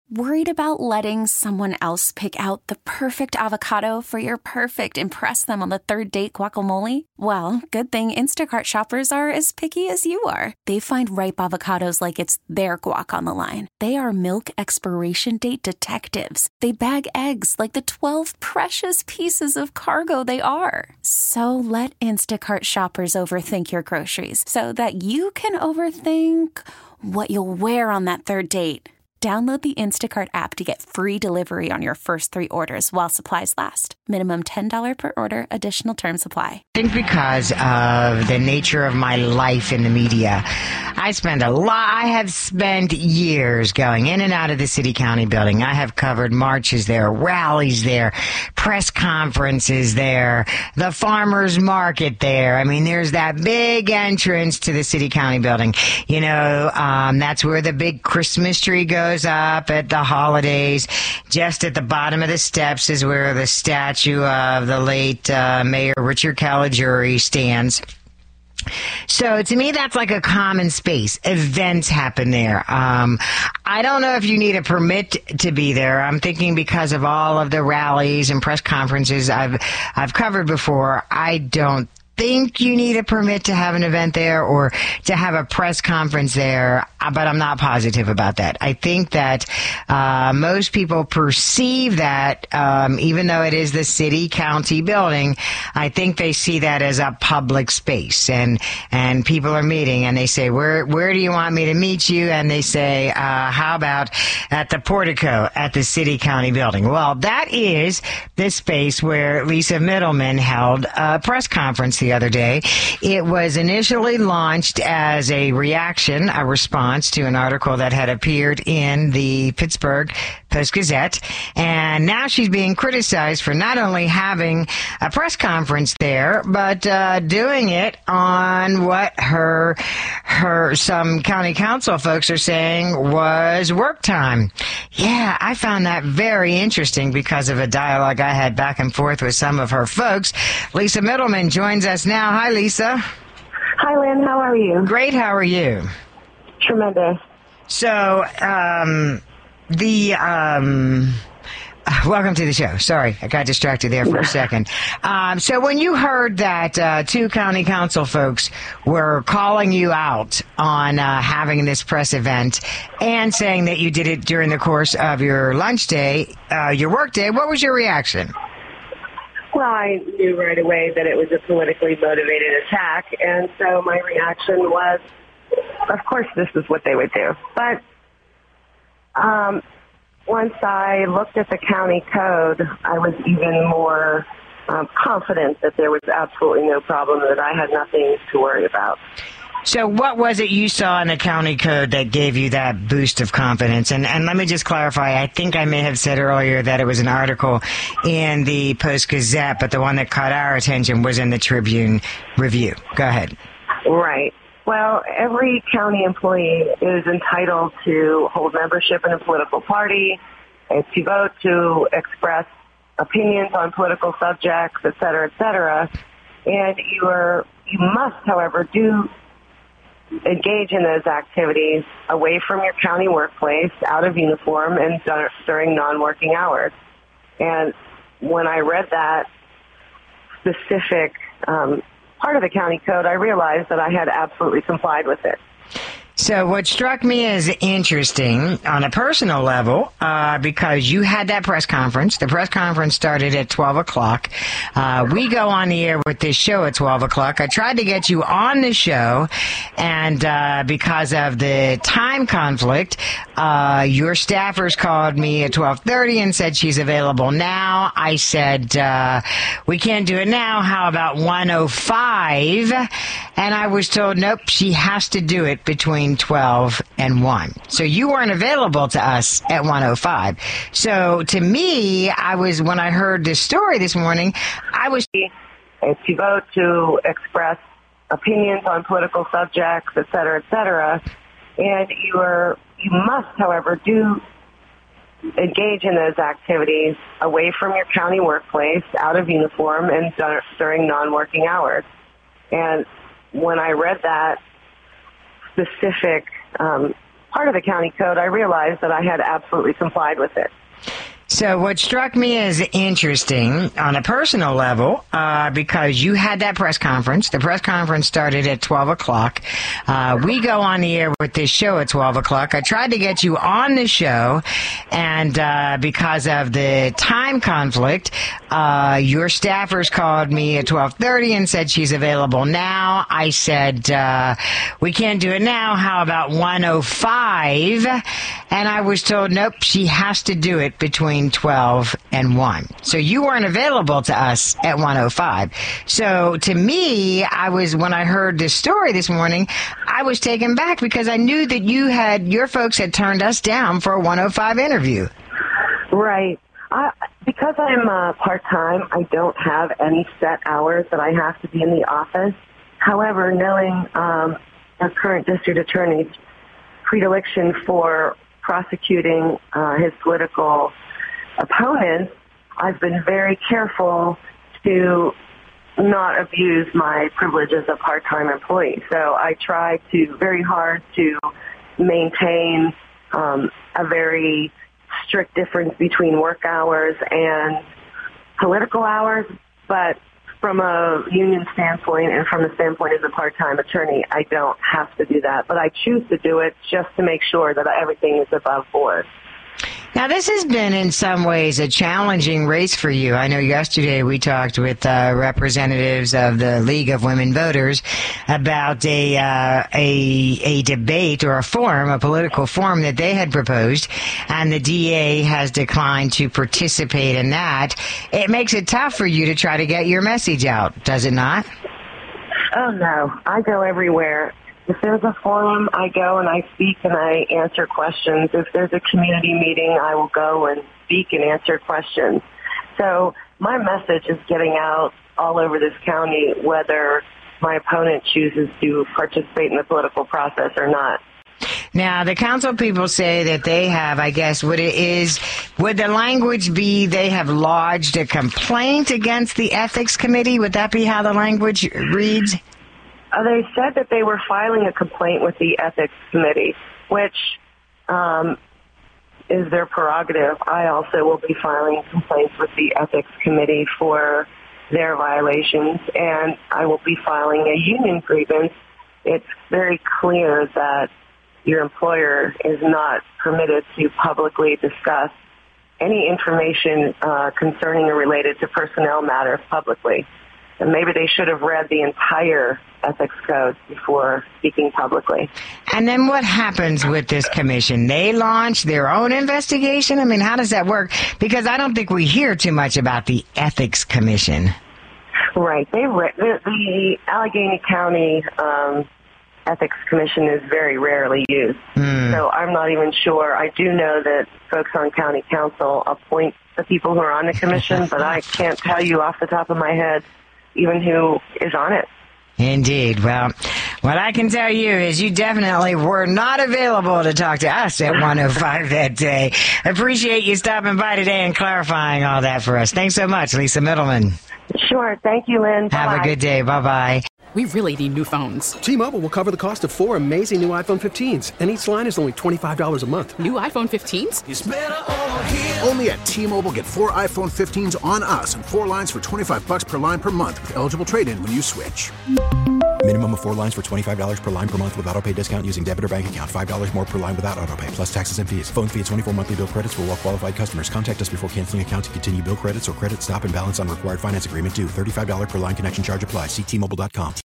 Worried about letting someone else pick out the perfect avocado for your perfect impress them on the third date guacamole? Well, good thing Instacart shoppers are as picky as you are. They find ripe avocados like it's their guac on the line. They are milk expiration date detectives. They bag eggs like the 12 precious pieces of cargo they are. So let Instacart shoppers overthink your groceries so that you can overthink what you'll wear on that third date. Download the Instacart app to get free delivery on your first 3 orders while supplies last. Minimum $10 per order. Additional terms apply. I think because of the nature of my life in the media, I have spent years going in and out of the city county building. I have covered marches there, rallies there, press conferences there, the farmers market there. I mean, there's that big entrance to the city county building. You know, that's where the big Christmas tree goes up at the holidays. Just at the bottom of the steps is where the statue of the late Mayor Richard Caligiuri stands. So to me, that's like a common space. Events happen there. I don't know if you need a permit to be there. I'm thinking because of all of the rallies and press conferences I've covered before, I don't think you need a permit to have an event there or to have a press conference there, but I'm not positive about that. I think that most people perceive that, even though it is the city county building, I think they see that as a public space, and people are meeting, and they say, where do you want me to meet you? And they say, how about at the portico at the city county building? Well, that is the space where Lisa Middleman held a press conference the other day. It was initially launched as a response to an article that had appeared in the Pittsburgh Post-Gazette, and now she's being criticized for not only having a press conference there, but doing it on what some county council folks are saying was work time. Yeah, I found that very interesting because of a dialogue I had back and forth with some of her folks. Lisa Middleman joins us now. Hi, Lisa. Hi, Lynn. How are you? Great. How are you? Tremendous. So, welcome to the show. Sorry, I got distracted there for a second. So when you heard that 2 county council folks were calling you out on having this press event and saying that you did it during the course of your lunch day, your work day, what was your reaction? Well, I knew right away that it was a politically motivated attack, and so my reaction was, of course this is what they would do. But once I looked at the county code, I was even more confident that there was absolutely no problem, that I had nothing to worry about. So what was it you saw in the county code that gave you that boost of confidence? And let me just clarify, I think I may have said earlier that it was an article in the Post-Gazette, but the one that caught our attention was in the Tribune Review. Go ahead. Right. Well, every county employee is entitled to hold membership in a political party, and to vote, to express opinions on political subjects, et cetera, et cetera. And you must, however, engage in those activities away from your county workplace, out of uniform, and during non-working hours. And when I read that specific part of the county code, I realized that I had absolutely complied with it. So what struck me as interesting on a personal level, because you had that press conference. The press conference started at 12 o'clock. We go on the air with this show at 12 o'clock. I tried to get you on the show, and because of the time conflict, your staffers called me at 12:30 and said she's available now. I said, we can't do it now. How about 1:05? And I was told, nope, she has to do it between 12 and 1. So you weren't available to us at 1:05. So to me, when I heard this story this morning, I was to vote, to express opinions on political subjects, et cetera, et cetera. And you must, however, engage in those activities away from your county workplace, out of uniform, and during non-working hours. And when I read that specific part of the county code, I realized that I had absolutely complied with it. So what struck me as interesting on a personal level, because you had that press conference. The press conference started at 12 o'clock. We go on the air with this show at 12 o'clock. I tried to get you on the show, and because of the time conflict, your staffers called me at 12:30 and said she's available now. I said, we can't do it now. How about 1:05? And I was told, nope, she has to do it between 12 and 1. So you weren't available to us at 1:05. So to me, when I heard this story this morning, I was taken back because I knew that your folks had turned us down for a 1:05 interview. Right. Because I'm part-time, I don't have any set hours that I have to be in the office. However, knowing our current district attorney's predilection for prosecuting his political opponents, I've been very careful to not abuse my privilege as a part-time employee. So I try very hard to maintain a very strict difference between work hours and political hours, but from a union standpoint and from the standpoint as a part-time attorney, I don't have to do that, but I choose to do it just to make sure that everything is above board. Now, this has been in some ways a challenging race for you. I know yesterday we talked with representatives of the League of Women Voters about a debate or a political forum that they had proposed, and the DA has declined to participate in that. It makes it tough for you to try to get your message out, does it not? Oh, no. I go everywhere. If there's a forum, I go and I speak and I answer questions. If there's a community meeting, I will go and speak and answer questions. So my message is getting out all over this county, whether my opponent chooses to participate in the political process or not. Now, the council people say that they have, I guess, would the language be they have lodged a complaint against the ethics committee? Would that be how the language reads? They said that they were filing a complaint with the ethics committee, which is their prerogative. I also will be filing complaints with the ethics committee for their violations, and I will be filing a union grievance. It's very clear that your employer is not permitted to publicly discuss any information concerning or related to personnel matters publicly. And maybe they should have read the entire ethics code before speaking publicly. And then what happens with this commission? They launch their own investigation? I mean, how does that work? Because I don't think we hear too much about the ethics commission. Right. The Allegheny County ethics commission is very rarely used. So I'm not even sure. I do know that folks on county council appoint the people who are on the commission, but I can't tell you off the top of my head even who is on it. Indeed. Well, what I can tell you is you definitely were not available to talk to us at 1:05 that day. Appreciate you stopping by today and clarifying all that for us. Thanks so much, Lisa Middleman. Sure. Thank you, Lynn. Have a good day. Bye-bye. We really need new phones. T-Mobile will cover the cost of 4 amazing new iPhone 15s, and each line is only $25 a month. New iPhone 15s? It's better over here. Only at T-Mobile, get 4 iPhone 15s on us and 4 lines for $25 per line per month with eligible trade-in when you switch. Minimum of 4 lines for $25 per line per month with autopay discount using debit or bank account. $5 more per line without autopay, plus taxes and fees. Phone fee at 24 monthly bill credits for well-qualified customers. Contact us before canceling account to continue bill credits or credit stop and balance on required finance agreement due. $35 per line connection charge applies. See T-Mobile.com.